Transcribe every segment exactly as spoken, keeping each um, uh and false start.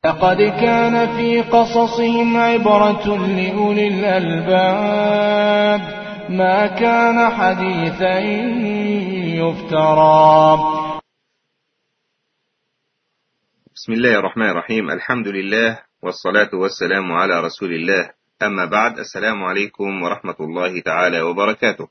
لقد كان في قصصهم عبرة لأولي الألباب ما كان حديثا يفترى. بسم الله الرحمن الرحيم. الحمد لله والصلاة والسلام على رسول الله، أما بعد. السلام عليكم ورحمة الله تعالى وبركاته.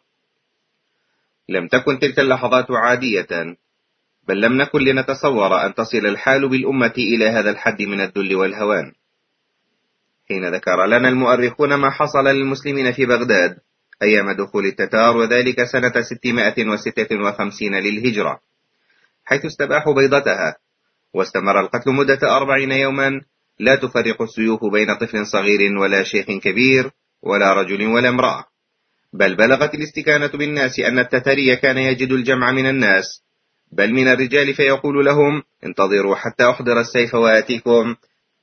لم تكن تلك اللحظات عادية، بل لم نكن لنتصور أن تصل الحال بالأمة إلى هذا الحد من الذل والهوان. حين ذكر لنا المؤرخون ما حصل للمسلمين في بغداد أيام دخول التتار، وذلك سنة ستمائة وستة وخمسين للهجرة، حيث استباحوا بيضتها، واستمر القتل مدة أربعين يوما، لا تفرق السيوف بين طفل صغير ولا شيخ كبير ولا رجل ولا امرأة، بل بلغت الاستكانة بالناس أن التتاري كان يجد الجمع من الناس بل من الرجال، فيقول لهم: انتظروا حتى أحضر السيف وآتيكم،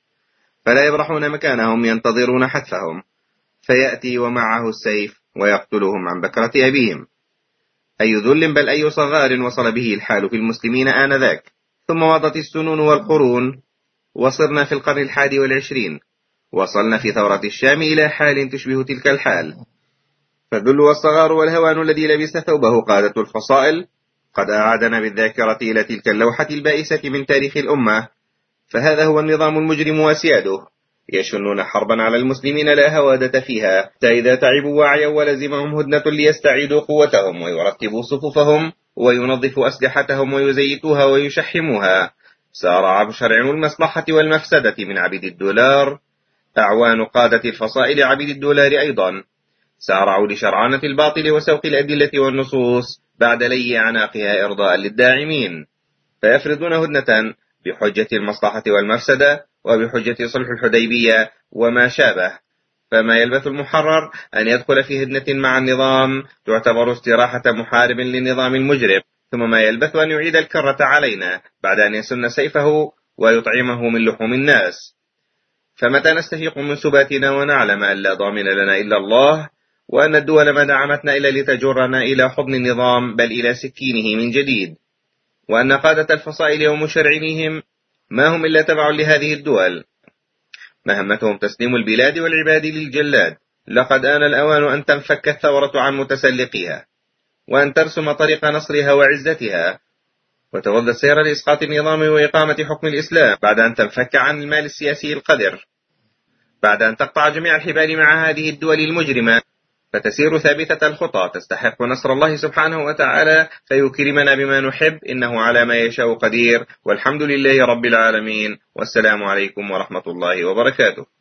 فلا يبرحون مكانهم ينتظرون حتفهم، فيأتي ومعه السيف ويقتلهم عن بكرة أبيهم. أي ذل بل أي صغار وصل به الحال في المسلمين آنذاك. ثم مضت السنون والقرون، وصرنا في القرن الحادي والعشرين، وصلنا في ثورة الشام إلى حال تشبه تلك الحال. فالذل والصغار والهوان الذي لبس ثوبه قادة الفصائل قد أعادنا بالذاكرة إلى تلك اللوحة البائسة من تاريخ الأمة. فهذا هو النظام المجرم وسياده، يشنون حربا على المسلمين لا هوادة فيها، حتى إذا تعبوا وعيوا ولزمهم هدنة ليستعيدوا قوتهم ويرتبوا صفوفهم وينظفوا أسلحتهم ويزيتوها ويشحموها، سارع بشرع المصلحة والمفسدة من عبيد الدولار. أعوان قادة الفصائل عبيد الدولار أيضا سارعوا لشرعنة الباطل وسوق الأدلة والنصوص بعد لي أعناقها إرضاء للداعمين، فيفرضون هدنة بحجة المصلحة والمفسدة وبحجة صلح الحديبية وما شابه. فما يلبث المحرر أن يدخل في هدنة مع النظام تعتبر استراحة محارب للنظام المجرم، ثم ما يلبث أن يعيد الكرة علينا بعد أن يسن سيفه ويطعمه من لحوم الناس. فمتى نستفيق من سباتنا ونعلم أن لا ضامن لنا إلا الله، وأن الدول ما دعمتنا إلا لتجرنا إلى حضن النظام بل إلى سكينه من جديد، وأن قادة الفصائل ومشرعنيهم ما هم إلا تبع لهذه الدول، مهمتهم تسليم البلاد والعباد للجلاد. لقد آن الأوان أن تنفك الثورة عن متسلقيها، وأن ترسم طريق نصرها وعزتها، وتوضى السير لإسقاط النظام وإقامة حكم الإسلام، بعد أن تنفك عن المال السياسي القذر، بعد أن تقطع جميع الحبال مع هذه الدول المجرمة، فتسير ثابتة الخطى تستحق نصر الله سبحانه وتعالى، فيكرمنا بما نحب، إنه على ما يشاء قدير، والحمد لله رب العالمين، والسلام عليكم ورحمة الله وبركاته.